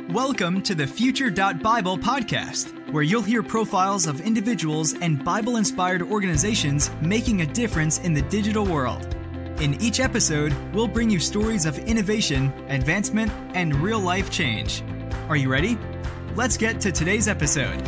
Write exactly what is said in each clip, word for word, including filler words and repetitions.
Welcome to the Future Bible podcast, where you'll hear profiles of individuals and Bible-inspired organizations making a difference in the digital world. In each episode, we'll bring you stories of innovation, advancement, and real-life change. Are you ready? Let's get to today's episode.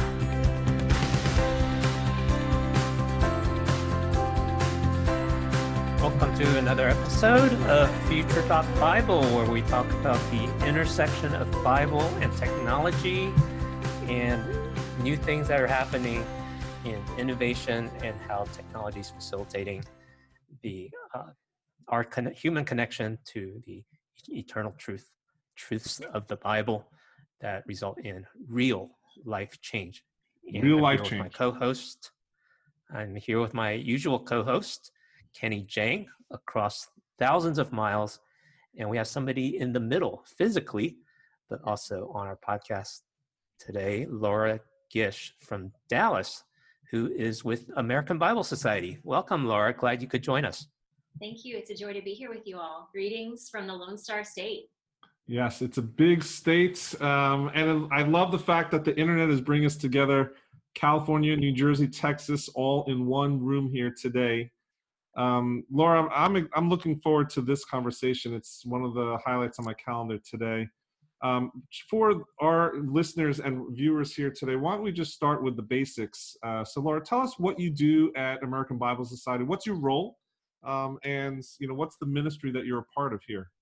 Welcome to another episode of Future Bible, where we talk about the intersection of Bible and technology and new things that are happening in innovation and how technology is facilitating the uh, our con- human connection to the eternal truth, truths of the Bible that result in real life change. And Real I'm life here with change. My co-host. I'm here with my usual co-host, Kenny Jang, across thousands of miles. And we have somebody in the middle physically, but also on our podcast today, Laura Gish from Dallas, who is with American Bible Society. Welcome, Laura. Glad you could join us. Thank you. It's a joy to be here with you all. Greetings from the Lone Star State. Yes, it's a big state. Um, and I love the fact that the internet is bringing us together, California, New Jersey, Texas, all in one room here today. Um, Laura, I'm I'm looking forward to this conversation. It's one of the highlights on my calendar today. Um, for our listeners and viewers here today, why don't we just start with the basics? Uh, so, Laura, tell us what you do at American Bible Society. What's your role, um, and you know what's the ministry that you're a part of here?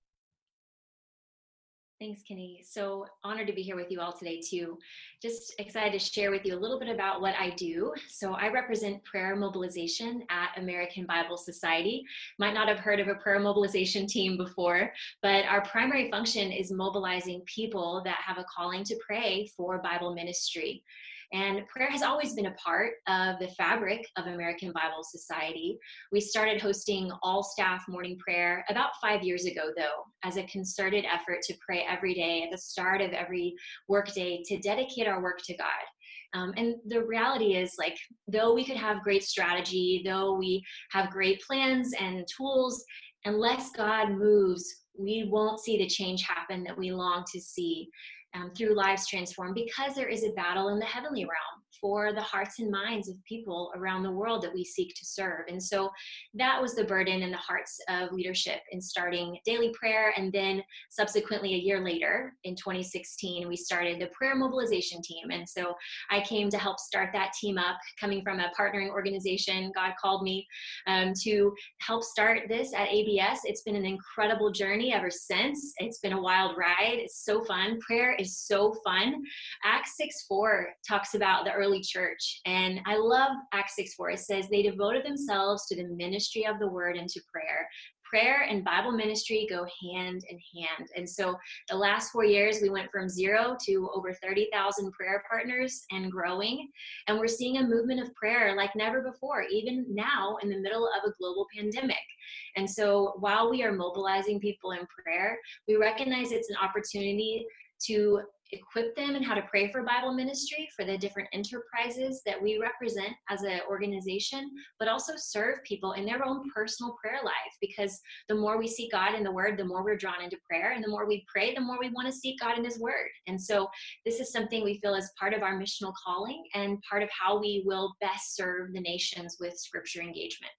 Thanks, Kenny. So honored to be here with you all today, too. Just excited to share with you a little bit about what I do. So I represent prayer mobilization at American Bible Society. Might not have heard of a prayer mobilization team before, but our primary function is mobilizing people that have a calling to pray for Bible ministry. And prayer has always been a part of the fabric of American Bible Society. We started hosting all-staff morning prayer about five years ago, though, as a concerted effort to pray every day at the start of every workday to dedicate our work to God. Um, and the reality is, like, though we could have great strategy, though we have great plans and tools, unless God moves, we won't see the change happen that we long to see. Um, through lives transformed, because there is a battle in the heavenly realm for the hearts and minds of people around the world that we seek to serve. And so that was the burden in the hearts of leadership in starting daily prayer. And then subsequently a year later, in twenty sixteen, we started the prayer mobilization team. And so I came to help start that team up, coming from a partnering organization. God called me um, to help start this at A B S. It's been an incredible journey ever since. It's been a wild ride. It's so fun. Prayer is so fun. Acts six four talks about the early church, and I love Acts six four. It says they devoted themselves to the ministry of the word and to prayer. Prayer and Bible ministry go hand in hand. And so the last four years, we went from zero to over thirty thousand prayer partners and growing. And we're seeing a movement of prayer like never before, even now in the middle of a global pandemic. And so while we are mobilizing people in prayer, we recognize it's an opportunity to equip them in how to pray for Bible ministry for the different enterprises that we represent as an organization, but also serve people in their own personal prayer life, because the more we seek God in the word, the more we're drawn into prayer, and the more we pray, the more we want to seek God in his word. And so this is something we feel is part of our missional calling and part of how we will best serve the nations with scripture engagement.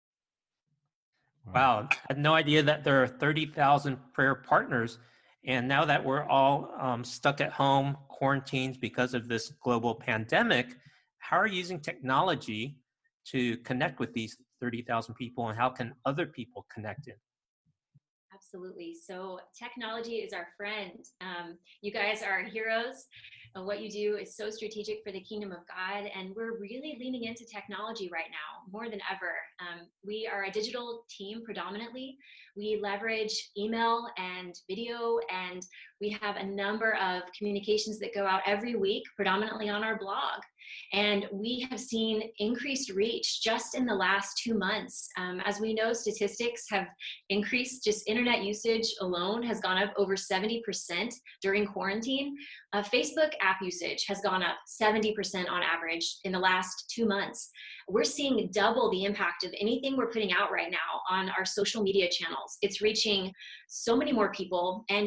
Wow, I had no idea that there are thirty thousand prayer partners. And now that we're all um, stuck at home, quarantined because of this global pandemic, how are you using technology to connect with these thirty thousand people, and how can other people connect in? Absolutely. So technology is our friend. Um, you guys are heroes. And what you do is so strategic for the kingdom of God. And we're really leaning into technology right now, more than ever. Um, we are a digital team predominantly. We leverage email and video, and we have a number of communications that go out every week, predominantly on our blog. And we have seen increased reach just in the last two months. Um, as we know, statistics have increased. Just internet usage alone has gone up over seventy percent during quarantine. Uh, Facebook app usage has gone up seventy percent on average in the last two months. We're seeing double the impact of anything we're putting out right now on our social media channels. It's reaching so many more people, and just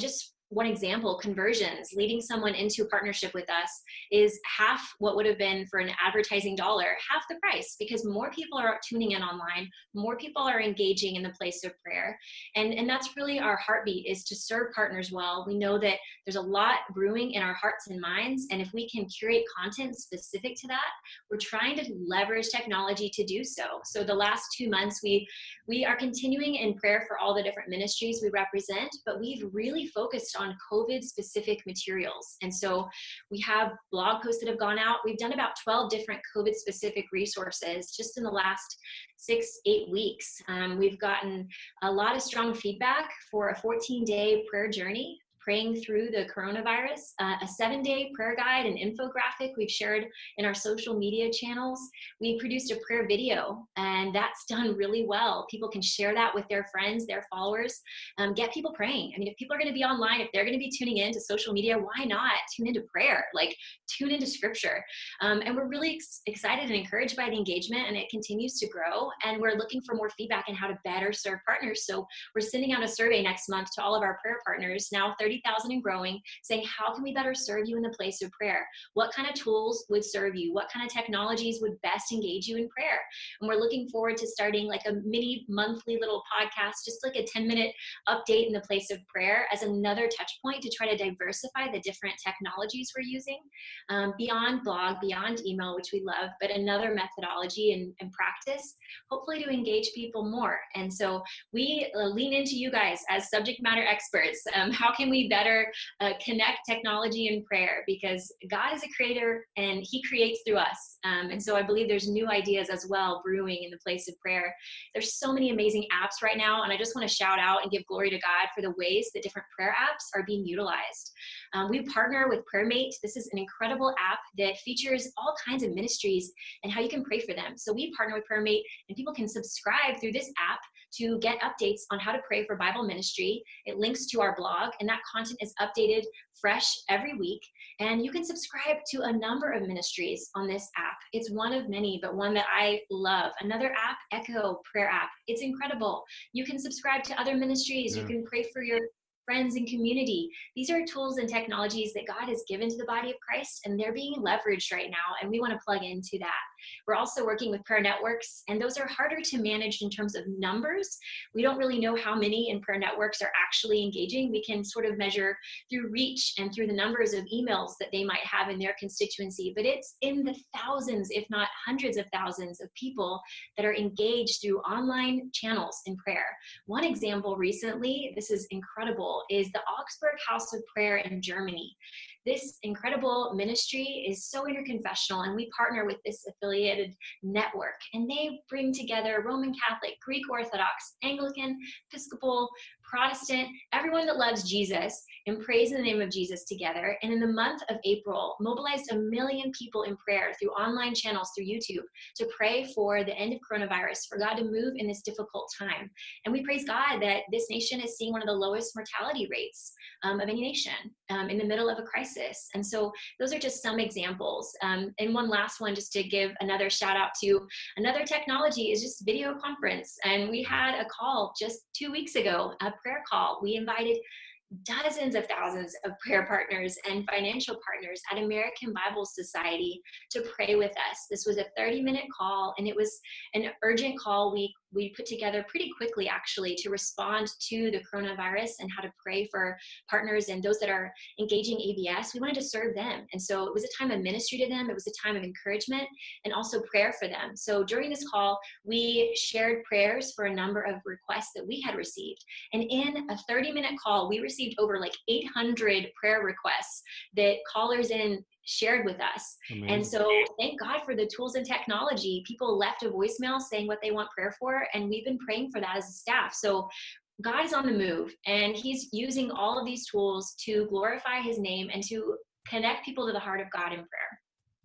one example, conversions, leading someone into a partnership with us is half what would have been for an advertising dollar, half the price, because more people are tuning in online, more people are engaging in the place of prayer. And, and that's really our heartbeat, is to serve partners well. We know that there's a lot brewing in our hearts and minds, and if we can curate content specific to that, we're trying to leverage technology to do so. So the last two months, we, we are continuing in prayer for all the different ministries we represent, but we've really focused on COVID specific materials. And so we have blog posts that have gone out. We've done about twelve different COVID specific resources just in the last six, eight weeks. Um, we've gotten a lot of strong feedback for a fourteen day prayer journey, praying through the coronavirus, uh, a seven day prayer guide and infographic we've shared in our social media channels. We produced a prayer video, and that's done really well. People can share that with their friends, their followers, um, get people praying. I mean, if people are gonna be online, if they're gonna be tuning in to social media, why not tune into prayer? Like, tune into scripture. Um, and we're really ex- excited and encouraged by the engagement, and it continues to grow. And we're looking for more feedback on how to better serve partners. So we're sending out a survey next month to all of our prayer partners, now thirty thousand and growing, saying, how can we better serve you in the place of prayer? What kind of tools would serve you? What kind of technologies would best engage you in prayer? And we're looking forward to starting like a mini monthly little podcast, just like a ten minute update in the place of prayer as another touch point to try to diversify the different technologies we're using, um, beyond blog, beyond email, which we love, but another methodology and, and practice, hopefully to engage people more. And so we uh, lean into you guys as subject matter experts. Um, how can we better uh, connect technology and prayer? Because God is a creator and he creates through us. Um, and so I believe there's new ideas as well brewing in the place of prayer. There's so many amazing apps right now. And I just want to shout out and give glory to God for the ways that different prayer apps are being utilized. Um, we partner with PrayerMate. This is an incredible app that features all kinds of ministries and how you can pray for them. So we partner with PrayerMate, and people can subscribe through this app to get updates on how to pray for Bible ministry. It links to our blog, and that content is updated fresh every week. And you can subscribe to a number of ministries on this app. It's one of many, but one that I love. Another app, Echo Prayer App. It's incredible. You can subscribe to other ministries. Yeah. You can pray for your friends and community. These are tools and technologies that God has given to the body of Christ, and they're being leveraged right now, and we want to plug into that. We're also working with prayer networks, and those are harder to manage in terms of numbers. We don't really know how many in prayer networks are actually engaging. We can sort of measure through reach and through the numbers of emails that they might have in their constituency, but it's in the thousands, if not hundreds of thousands of people that are engaged through online channels in prayer. One example recently, this is incredible, is the Augsburg House of Prayer in Germany. This incredible ministry is so interconfessional, and we partner with this affiliated network, and they bring together Roman Catholic, Greek Orthodox, Anglican, Episcopal, Protestant, everyone that loves Jesus and prays in the name of Jesus together. And in the month of April, mobilized a million people in prayer through online channels, through YouTube, to pray for the end of coronavirus, for God to move in this difficult time. And we praise God that this nation is seeing one of the lowest mortality rates um, of any nation um, in the middle of a crisis. And so those are just some examples. Um, and one last one, just to give another shout out to another technology, is just video conference. And we had a call just two weeks ago, a prayer call. We invited dozens of thousands of prayer partners and financial partners at American Bible Society to pray with us. This was a thirty minute call, and it was an urgent call we we put together pretty quickly, actually, to respond to the coronavirus and how to pray for partners and those that are engaging A B S. We wanted to serve them. And so it was a time of ministry to them. It was a time of encouragement and also prayer for them. So during this call, we shared prayers for a number of requests that we had received. And in a thirty minute call, we received over like eight hundred prayer requests that callers in shared with us. Amazing. And so thank God for the tools and technology. People left a voicemail saying what they want prayer for, and we've been praying for that as a staff. So God is on the move, and he's using all of these tools to glorify his name and to connect people to the heart of God in prayer.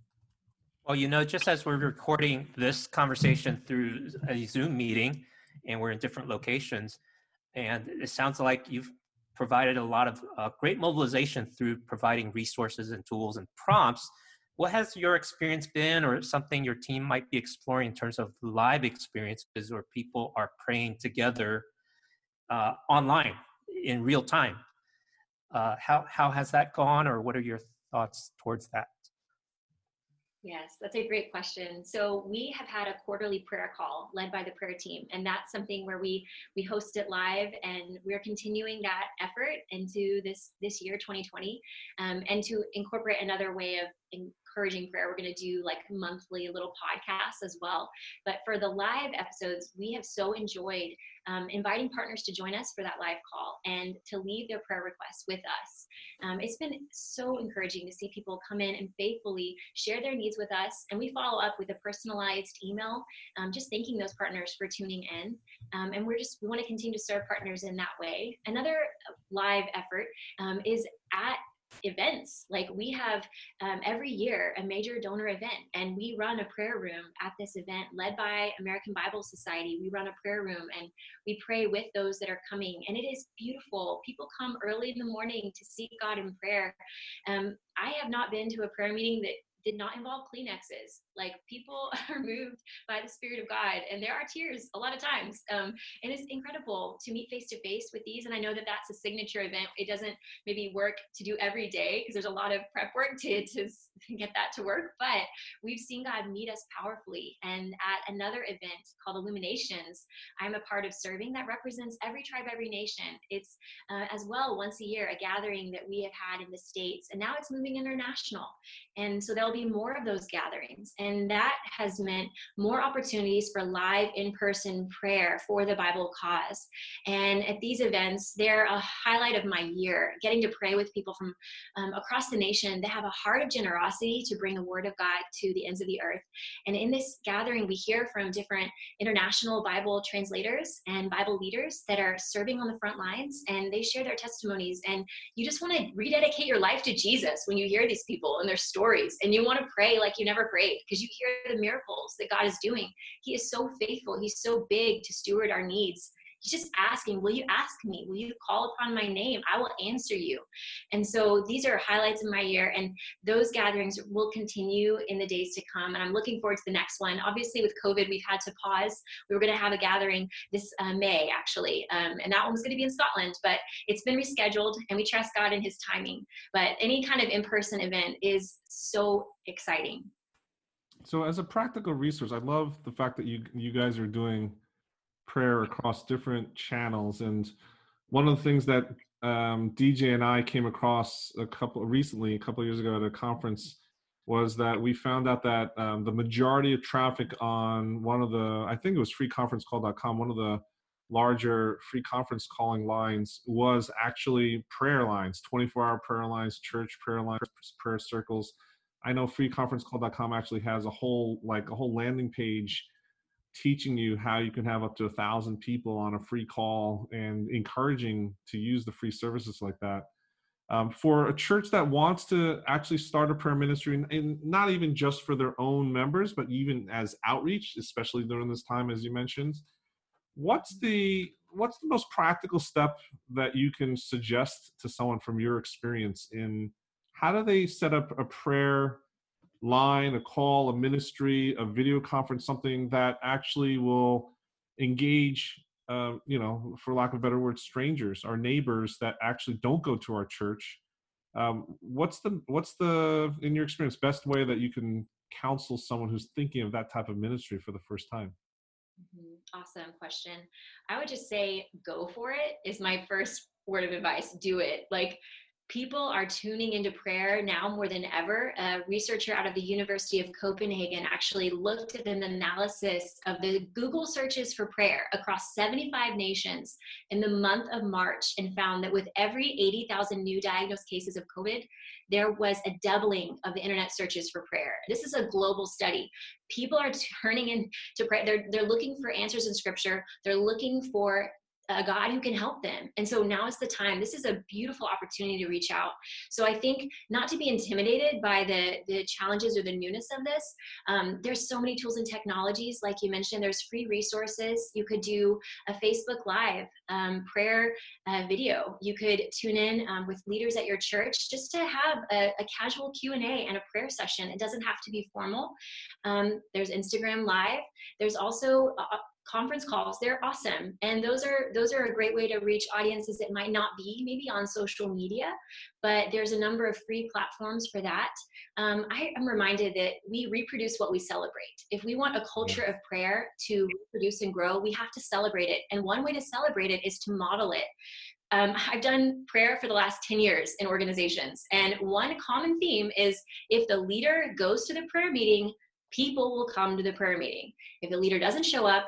Well, you know, just as we're recording this conversation through a Zoom meeting, and we're in different locations, and it sounds like you've provided a lot of uh, great mobilization through providing resources and tools and prompts. What has your experience been, or something your team might be exploring in terms of live experiences where people are praying together uh, online in real time? Uh, how how has that gone, or what are your thoughts towards that? Yes, that's a great question. So we have had a quarterly prayer call led by the prayer team, and that's something where we we host it live, and we're continuing that effort into this this year, twenty twenty, um, and to incorporate another way of encouraging prayer. We're going to do like monthly little podcasts as well. But for the live episodes, we have so enjoyed um, inviting partners to join us for that live call and to leave their prayer requests with us. Um, it's been so encouraging to see people come in and faithfully share their needs with us. And we follow up with a personalized email, um, just thanking those partners for tuning in. Um, and we're just, we want to continue to serve partners in that way. Another live effort um, is at events. Like we have um, every year a major donor event, and we run a prayer room at this event led by American Bible Society. We run a prayer room and we pray with those that are coming, and it is beautiful. People come early in the morning to seek God in prayer. Um, I have not been to a prayer meeting that did not involve Kleenexes. Like people are moved by the Spirit of God, and there are tears a lot of times. Um, and it's incredible to meet face to face with these. And I know that that's a signature event. It doesn't maybe work to do every day because there's a lot of prep work to, to get that to work, but we've seen God meet us powerfully. And at another event called Illuminations, I'm a part of serving that represents every tribe, every nation. It's uh, as well once a year, a gathering that we have had in the States, and now it's moving international. And so there'll be more of those gatherings. And that has meant more opportunities for live in-person prayer for the Bible cause. And at these events, they're a highlight of my year, getting to pray with people from um, across the nation that have a heart of generosity to bring the word of God to the ends of the earth. And in this gathering, we hear from different international Bible translators and Bible leaders that are serving on the front lines, and they share their testimonies. And you just want to rededicate your life to Jesus when you hear these people and their stories, and you want to pray like you never prayed because you hear the miracles that God is doing. He is so faithful. He's so big to steward our needs. He's just asking, will you ask me? Will you call upon my name? I will answer you. And so these are highlights of my year, and those gatherings will continue in the days to come. And I'm looking forward to the next one. Obviously with COVID, we've had to pause. We were going to have a gathering this uh, May actually. Um, and that one was going to be in Scotland, but it's been rescheduled, and we trust God in his timing. But any kind of in-person event is so exciting. So as a practical resource, I love the fact that you you guys are doing prayer across different channels. And one of the things that um, D J and I came across a couple recently, a couple of years ago at a conference, was that we found out that um, the majority of traffic on one of the, I think it was free conference call dot com, one of the larger free conference calling lines was actually prayer lines, twenty-four hour prayer lines, church prayer lines, prayer circles. I know free conference call dot com actually has a whole, like a whole landing page teaching you how you can have up to a thousand people on a free call and encouraging to use the free services like that. Um, for a church that wants to actually start a prayer ministry, and, and not even just for their own members, but even as outreach, especially during this time, as you mentioned, what's the what's the most practical step that you can suggest to someone from your experience in how do they set up a prayer line, a call, a ministry, a video conference, something that actually will engage, uh, you know, for lack of a better word, strangers, our neighbors that actually don't go to our church. Um, what's the, what's the, in your experience, best way that you can counsel someone who's thinking of that type of ministry for the first time? Mm-hmm. Awesome question. I would just say, go for it is my first word of advice. Do it. Like, people are tuning into prayer now more than ever. A researcher out of the University of Copenhagen actually looked at an analysis of the Google searches for prayer across seventy-five nations in the month of March, and found that with every eighty thousand new diagnosed cases of COVID, there was a doubling of the internet searches for prayer. This is a global study. People are turning into prayer. They're, they're looking for answers in scripture. They're looking for a God who can help them. And so now is the time. This is a beautiful opportunity to reach out. So I think not to be intimidated by the, the challenges or the newness of this. Um, there's so many tools and technologies. Like you mentioned, there's free resources. You could do a Facebook Live um, prayer uh, video. You could tune in um, with leaders at your church just to have a, a casual Q and A and a prayer session. It doesn't have to be formal. Um, there's Instagram Live. There's also uh, conference calls, they're awesome. And those are those are a great way to reach audiences that might not be maybe on social media, but there's a number of free platforms for that. Um, I am reminded that we reproduce what we celebrate. If we want a culture of prayer to reproduce and grow, we have to celebrate it. And one way to celebrate it is to model it. Um, I've done prayer for the last ten years in organizations. And one common theme is if the leader goes to the prayer meeting, people will come to the prayer meeting. If the leader doesn't show up,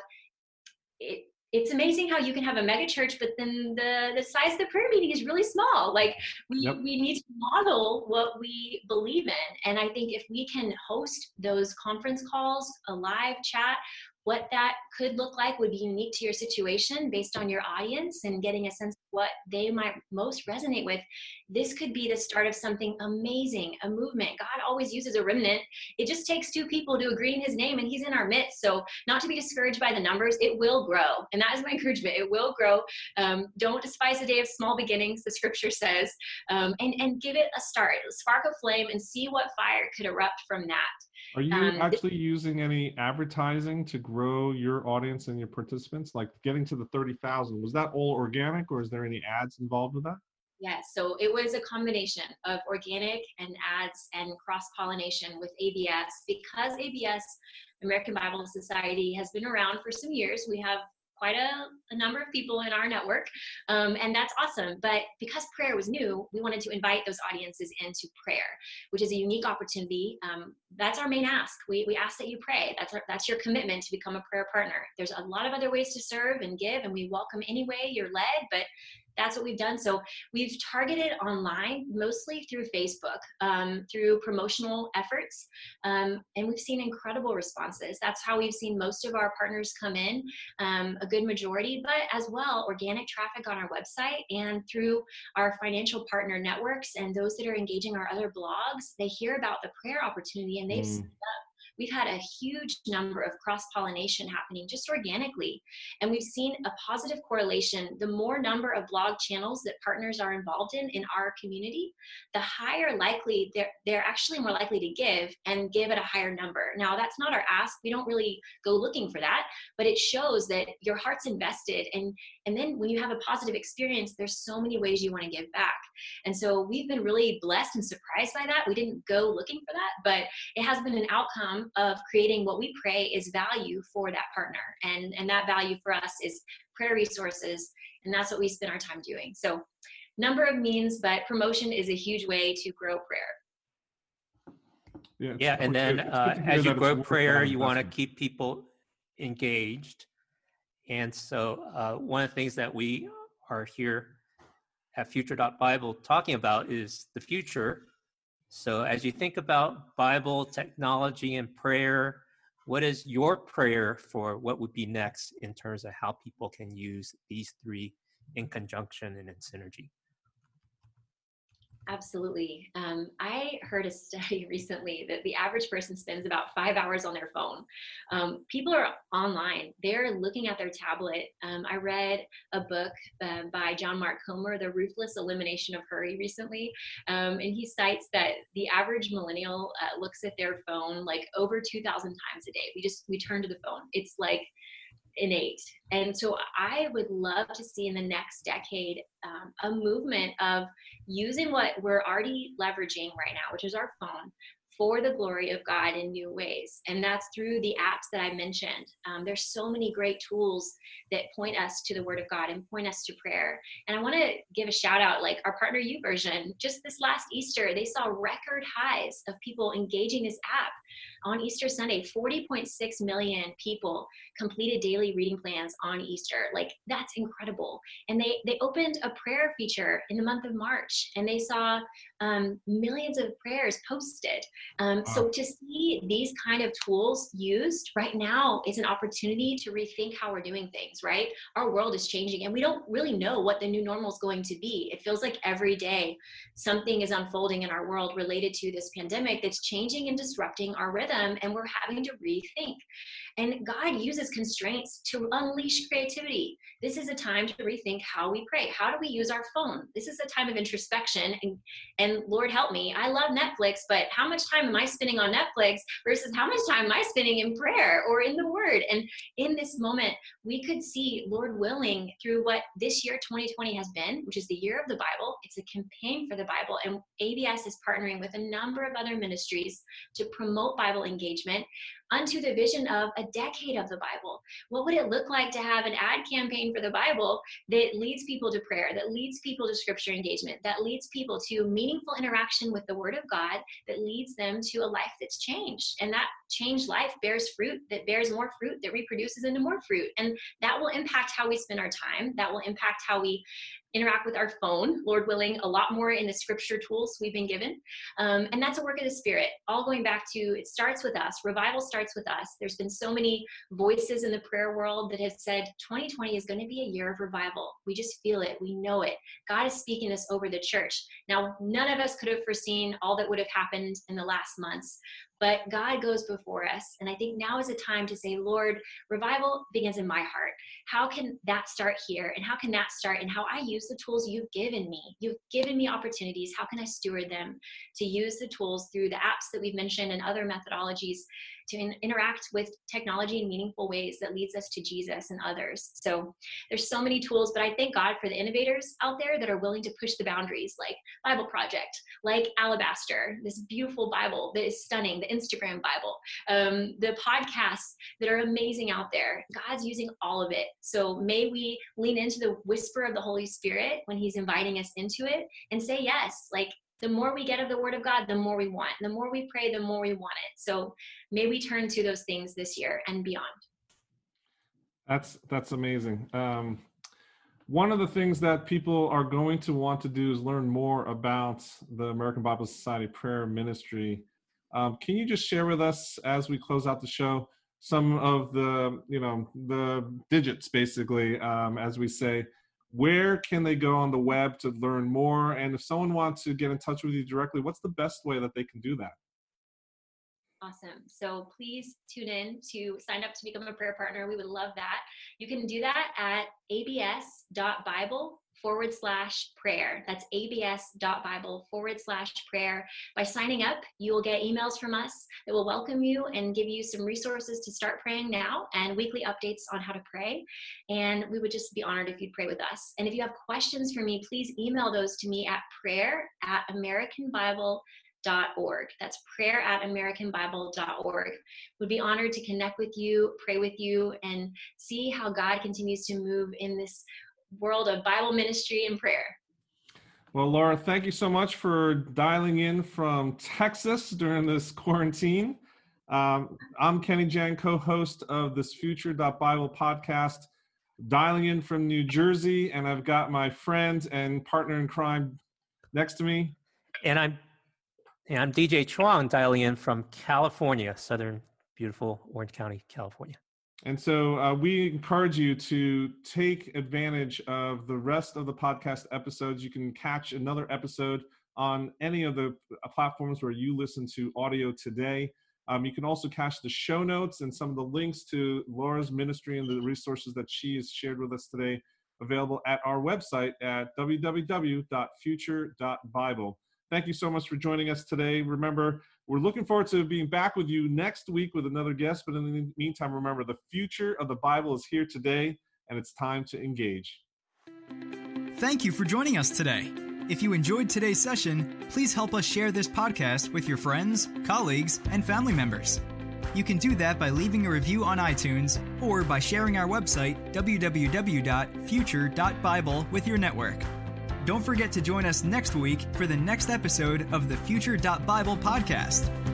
it, it's amazing how you can have a mega church, but then the, the size of the prayer meeting is really small. Like we, yep. we need to model what we believe in. And I think if we can host those conference calls, a live chat, what that could look like would be unique to your situation based on your audience and getting a sense of what they might most resonate with. This could be the start of something amazing, a movement. God always uses a remnant. It just takes two people to agree in his name and he's in our midst. So not to be discouraged by the numbers, it will grow. And that is my encouragement. It will grow. Um, don't despise the day of small beginnings, the scripture says, um, and, and give it a start, spark a flame and see what fire could erupt from that. Are you um, actually using any advertising to grow your audience and your participants? Like getting to the thirty thousand, was that all organic or is there any ads involved with that? Yes, so it was a combination of organic and ads and cross-pollination with A B S. Because A B S, American Bible Society, has been around for some years, we have quite a, a number of people in our network, um, and that's awesome. But because prayer was new, we wanted to invite those audiences into prayer, which is a unique opportunity. Um, that's our main ask. We, we ask that you pray. That's our, that's your commitment to become a prayer partner. There's a lot of other ways to serve and give, and we welcome any way you're led, but that's what we've done. So we've targeted online, mostly through Facebook, um, through promotional efforts, um, and we've seen incredible responses. That's how we've seen most of our partners come in, um, a good majority, but as well, organic traffic on our website and through our financial partner networks and those that are engaging our other blogs. They hear about the prayer opportunity and they've mm. signed up. We've had a huge number of cross-pollination happening just organically. And we've seen a positive correlation. The more number of blog channels that partners are involved in in our community, the higher likely they're, they're actually more likely to give and give at a higher number. Now, that's not our ask. We don't really go looking for that, but it shows that your heart's invested. And, and then when you have a positive experience, there's so many ways you want to give back. And so we've been really blessed and surprised by that. We didn't go looking for that, but it has been an outcome of creating what we pray is value for that partner. And, and that value for us is prayer resources. And that's what we spend our time doing. So number of means, but promotion is a huge way to grow prayer. Yeah, yeah and then uh, as you grow prayer, you want to keep people engaged. And so uh, one of the things that we are here at Future dot Bible talking about is the future. So as you think about Bible, technology, and prayer, what is your prayer for what would be next in terms of how people can use these three in conjunction and in synergy? Absolutely. Um, I heard a study recently that the average person spends about five hours on their phone. Um, people are online. They're looking at their tablet. Um, I read a book uh, by John Mark Comer, The Ruthless Elimination of Hurry, recently. Um, and he cites that the average millennial uh, looks at their phone like over two thousand times a day. We just, we turn to the phone. It's like innate. And so I would love to see in the next decade um, a movement of using what we're already leveraging right now, which is our phone, for the glory of God in new ways. And that's through the apps that I mentioned. Um, there's so many great tools that point us to the Word of God and point us to prayer. And I want to give a shout out, like our Partner YouVersion, just this last Easter, they saw record highs of people engaging this app. On Easter Sunday, forty point six million people completed daily reading plans on Easter. Like, that's incredible. And they, they opened a prayer feature in the month of March, and they saw um, millions of prayers posted. Um, wow. So to see these kind of tools used right now is an opportunity to rethink how we're doing things, right? Our world is changing, and we don't really know what the new normal is going to be. It feels like every day something is unfolding in our world related to this pandemic that's changing and disrupting our rhythm, and we're having to rethink. And God uses constraints to unleash creativity. This is a time to rethink how we pray. How do we use our phone? This is a time of introspection. And, and Lord help me, I love Netflix, but how much time am I spending on Netflix versus how much time am I spending in prayer or in the Word? And in this moment, we could see, Lord willing, through what this year, twenty twenty, has been, which is the year of the Bible. It's a campaign for the Bible. And A B S is partnering with a number of other ministries to promote Bible engagement unto the vision of a decade of the Bible. What would it look like to have an ad campaign for the Bible that leads people to prayer, that leads people to scripture engagement, that leads people to meaningful interaction with the Word of God, that leads them to a life that's changed? And that changed life bears fruit, that bears more fruit, that reproduces into more fruit. And that will impact how we spend our time. That will impact how we interact with our phone, Lord willing, a lot more in the scripture tools we've been given. Um, and that's a work of the Spirit. All going back to, it starts with us. Revival starts with us. There's been so many voices in the prayer world that have said twenty twenty is going to be a year of revival. We just feel it. We know it. God is speaking this over the church. Now, none of us could have foreseen all that would have happened in the last months, but God goes before us. And I think now is a time to say, Lord, revival begins in my heart. How can that start here? And how can that start in how I use the tools you've given me? You've given me opportunities. How can I steward them to use the tools through the apps that we've mentioned and other methodologies to in- interact with technology in meaningful ways that leads us to Jesus and others? So there's so many tools, but I thank God for the innovators out there that are willing to push the boundaries, like Bible Project, like Alabaster, this beautiful Bible that is stunning, the Instagram Bible, um, the podcasts that are amazing out there. God's using all of it. So may we lean into the whisper of the Holy Spirit when he's inviting us into it and say yes. Like, the more we get of the Word of God, the more we want. The more we pray, the more we want it. So may we turn to those things this year and beyond. That's that's amazing. Um, one of the things that people are going to want to do is learn more about the American Bible Society prayer ministry. Um, can you just share with us, as we close out the show, some of the, you know, the digits, basically, um, as we say? Where can they go on the web to learn more? And if someone wants to get in touch with you directly, what's the best way that they can do that? Awesome. So please tune in to sign up to become a prayer partner. We would love that. You can do that at abs.bible forward slash prayer. That's abs.bible forward slash prayer. By signing up, you will get emails from us that will welcome you and give you some resources to start praying now and weekly updates on how to pray. And we would just be honored if you'd pray with us. And if you have questions for me, please email those to me at prayer at american bible dot org. That's prayer at american bible dot org. Would be honored to connect with you, pray with you, and see how God continues to move in this world of Bible ministry and prayer. Well, Laura, thank you so much for dialing in from Texas during this quarantine. Um, I'm Kenny Jan, co-host of this Future dot Bible podcast, dialing in from New Jersey, and I've got my friend and partner in crime next to me. And I'm and I'm D J Chuang, dialing in from California, southern, beautiful Orange County, California. And so uh, we encourage you to take advantage of the rest of the podcast episodes. You can catch another episode on any of the platforms where you listen to audio today. Um, you can also catch the show notes and some of the links to Laura's ministry and the resources that she has shared with us today available at our website at w w w dot future dot bible. Thank you so much for joining us today. Remember, we're looking forward to being back with you next week with another guest. But in the meantime, remember, the future of the Bible is here today, and it's time to engage. Thank you for joining us today. If you enjoyed today's session, please help us share this podcast with your friends, colleagues, and family members. You can do that by leaving a review on iTunes or by sharing our website, w w w dot future dot bible, with your network. Don't forget to join us next week for the next episode of the Future dot Bible podcast.